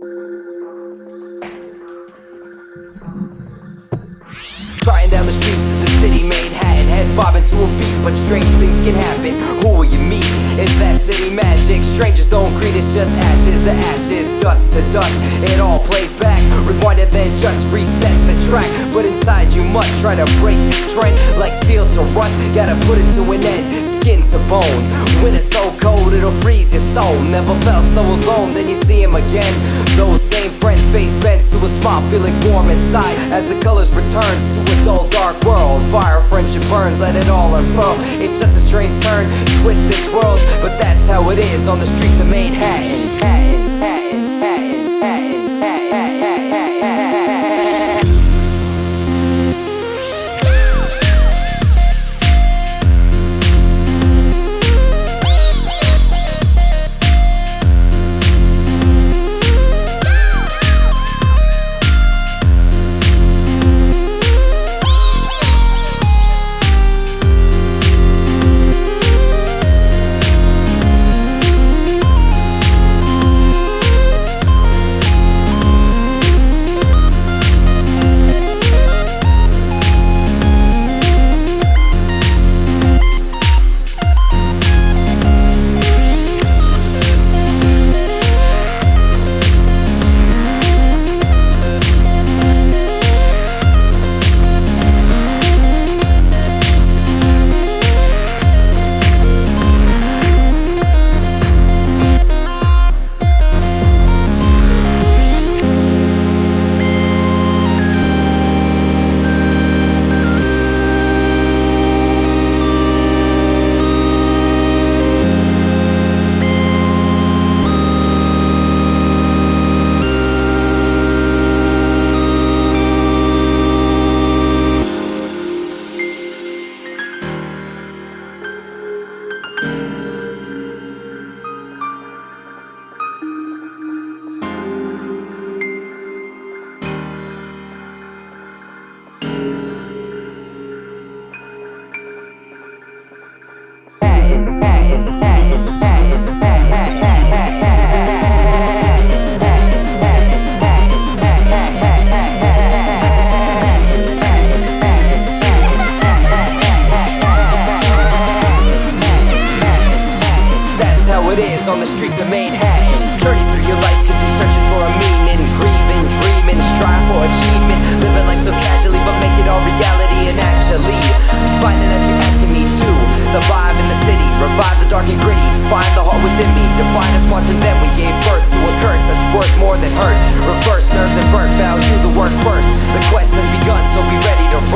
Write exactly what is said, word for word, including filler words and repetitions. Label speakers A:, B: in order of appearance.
A: Riding down the streets of the city, Manhattan, head bobbing to a beat, but strange things can happen. Who will you meet? It's that city magic. Strangers don't greet, it's just ashes to ashes, dust to dust. It all plays back, rewind and then just reset the track. But inside you must try to break this trend, like steel to rust. Gotta put it to an end, skin to bone. When it's so cold, it'll freeze your soul. Never felt so alone, then you see him again. Those same friends, face bends to a smile, feeling warm inside as the colors return to a dull, dark world. Fire, friendship burns, let it all unfurl. It's such a strange turn, twisted twirls, but that's how it is on the streets of Manhattan. Manhattan, Manhattan, Manhattan, Manhattan, Manhattan, Manhattan. It is on the streets of Manhattan. Journey through your life cause you're searching for a meaning, grieving, dreaming, strive for achievement, living life so casually but make it all reality. And actually finding that you're asking me to survive in the city, revive the dark and gritty, find the heart within me, define us once and then we gave birth to a curse that's worth more than hurt. Reverse nerves and birth, value the work first. The quest has begun, so be ready to